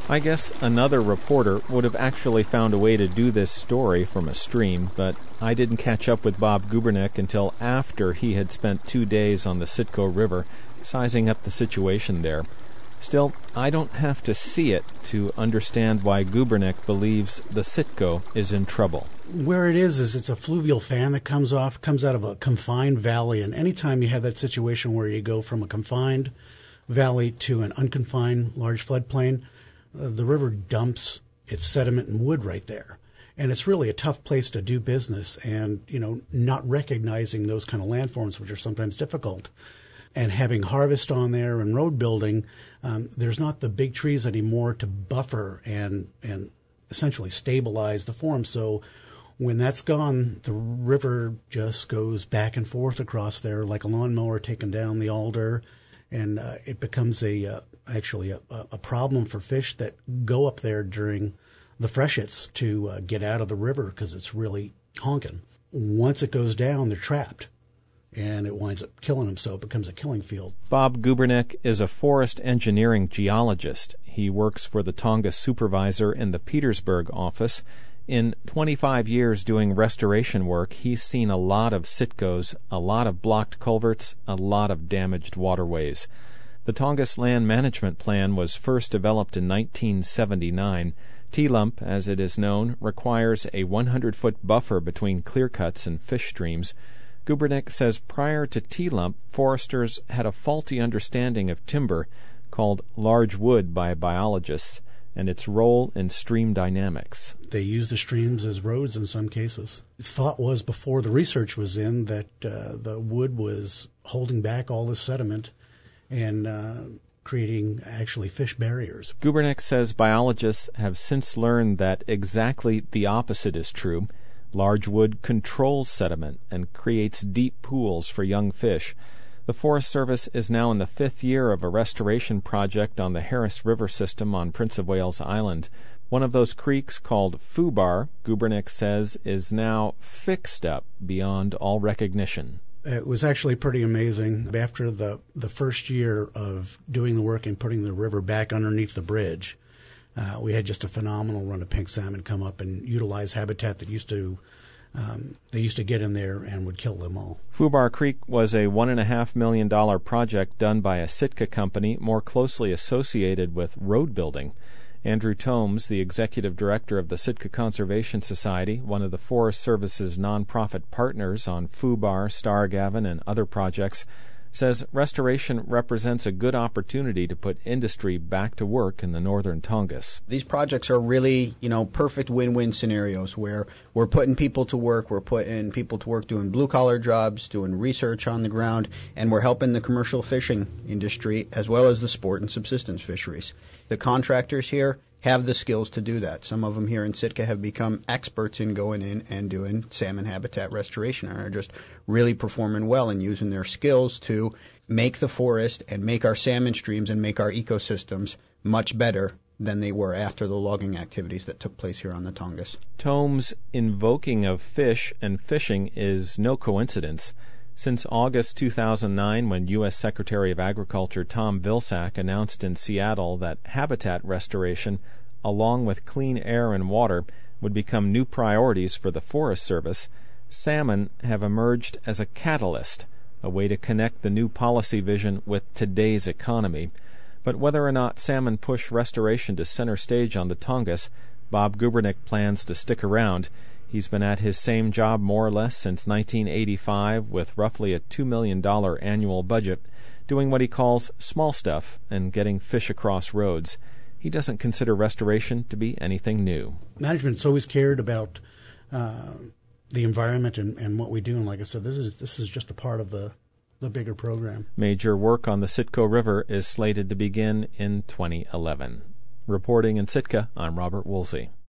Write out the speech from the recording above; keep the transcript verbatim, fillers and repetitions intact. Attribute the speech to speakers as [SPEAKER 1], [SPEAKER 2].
[SPEAKER 1] I guess another reporter would have actually found a way to do this story from a stream, but I didn't catch up with Bob Gubernick until after he had spent two days on the Citgo River, sizing up the situation there. Still, I don't have to see it to understand why Gubernick believes the Citgo is in trouble.
[SPEAKER 2] Where it is, is it's a fluvial fan that comes off, comes out of a confined valley, and anytime you have that situation where you go from a confined valley to an unconfined large floodplain, uh, the river dumps its sediment and wood right there. And it's really a tough place to do business, and, you know, not recognizing those kind of landforms, which are sometimes difficult, and having harvest on there and road building, um, there's not the big trees anymore to buffer and and essentially stabilize the form. So when that's gone, the river just goes back and forth across there like a lawnmower taking down the alder, and uh, it becomes a uh, actually a, a problem for fish that go up there during the freshets to uh, get out of the river because it's really honking. Once it goes down, they're trapped, and it winds up killing them, so it becomes a killing field.
[SPEAKER 1] Bob Gubernick is a forest engineering geologist. He works for the Tongass supervisor in the Petersburg office. In twenty-five years doing restoration work, he's seen a lot of Citgos, a lot of blocked culverts, a lot of damaged waterways. The Tongass Land Management Plan was first developed in nineteen seventy-nine. T-Lump, as it is known, requires a one hundred foot buffer between clear-cuts and fish streams. Gubernick says prior to T-Lump, foresters had a faulty understanding of timber, called large wood by biologists, and its role in stream dynamics.
[SPEAKER 2] They use the streams as roads in some cases. The thought was, before the research was in, that uh, the wood was holding back all the sediment and uh, creating actually fish barriers.
[SPEAKER 1] Gubernick says biologists have since learned that exactly the opposite is true. Large wood controls sediment and creates deep pools for young fish. The Forest Service is now in the fifth year of a restoration project on the Harris River system on Prince of Wales Island. One of those creeks, called Fubar, Gubernick says is now fixed up beyond all recognition.
[SPEAKER 2] It was actually pretty amazing. After the, the first year of doing the work and putting the river back underneath the bridge, uh, we had just a phenomenal run of pink salmon come up and utilize habitat that used to um, they used to get in there and would kill them all.
[SPEAKER 1] Fubar Creek was a one and a half million dollar project done by a Sitka company more closely associated with road building. Andrew Tomes, the executive director of the Sitka Conservation Society, one of the Forest Service's nonprofit partners on Fubar, Stargavin, and other projects, says restoration represents a good opportunity to put industry back to work in the northern Tongass.
[SPEAKER 3] These projects are really, you know, perfect win-win scenarios where we're putting people to work, we're putting people to work doing blue-collar jobs, doing research on the ground, and we're helping the commercial fishing industry as well as the sport and subsistence fisheries. The contractors here have the skills to do that. Some of them here in Sitka have become experts in going in and doing salmon habitat restoration and are just really performing well and using their skills to make the forest and make our salmon streams and make our ecosystems much better than they were after the logging activities that took place here on the Tongass.
[SPEAKER 1] Tomes' invoking of fish and fishing is no coincidence. Since August two thousand nine, when U S Secretary of Agriculture Tom Vilsack announced in Seattle that habitat restoration, along with clean air and water, would become new priorities for the Forest Service, salmon have emerged as a catalyst, a way to connect the new policy vision with today's economy. But whether or not salmon push restoration to center stage on the Tongass, Bob Gubernick plans to stick around. He's been at his same job more or less since nineteen eighty-five with roughly a two million dollars annual budget, doing what he calls small stuff and getting fish across roads. He doesn't consider restoration to be anything new.
[SPEAKER 2] Management's always cared about uh, the environment and, and what we do, and like I said, this is this is just a part of the, the bigger program.
[SPEAKER 1] Major work on the Citgo River is slated to begin in twenty eleven. Reporting in Sitka, I'm Robert Woolsey.